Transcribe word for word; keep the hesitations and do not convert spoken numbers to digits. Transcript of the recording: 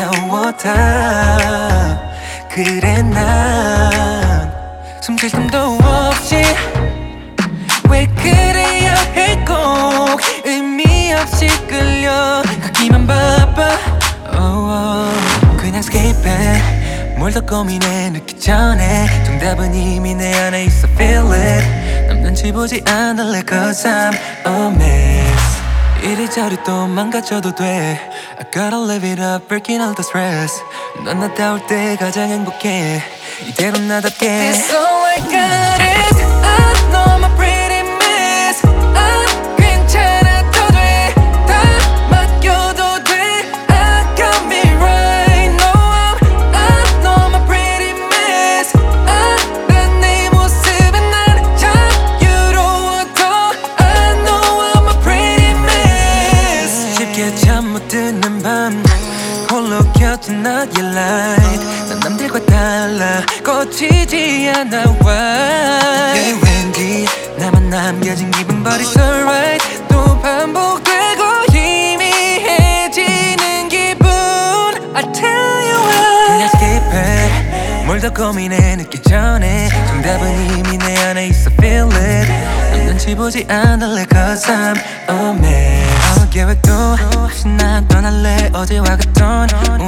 차가웠다. 그래 난 숨쉴 틈도 없이 왜 그래야 해 꼭 의미 없이 끌려가기만 바빠. oh, oh. 그냥 skip it. 뭘 더 고민해 늦기 전에 정답은 이미 내 안에 있어 feel it. 남 눈치 보지 않을래 cause I'm a mess. 이리저리 또 망가져도 돼. I gotta live it up, breaking all the stress. 넌 나다울 때 가장 행복해. 이대로 나답게 It's all I got is I know my pretty mess. 아 괜찮아도 돼. 다 맡겨도 돼. I got me right. No I'm I know my pretty mess. 아 난 내 모습에 난 자유로워도 I know I'm a pretty mess. 쉽게 잠 못 드는 밤 홀로 켜진 너의 light. 난 남들과 달라 거치지 않아 why. 왠지 나만 남겨진 기분 but it's alright. 또 반복되고 희미해지는 기분 I tell you why. 그냥 skip it. 뭘 더 고민해 늦기 전에 정답은 이미 내 안에 있어 feel it. 남 눈치 보지 않을래 cause I'm a mess. 아무 계획도 없이 난 떠날래. 어제와 같던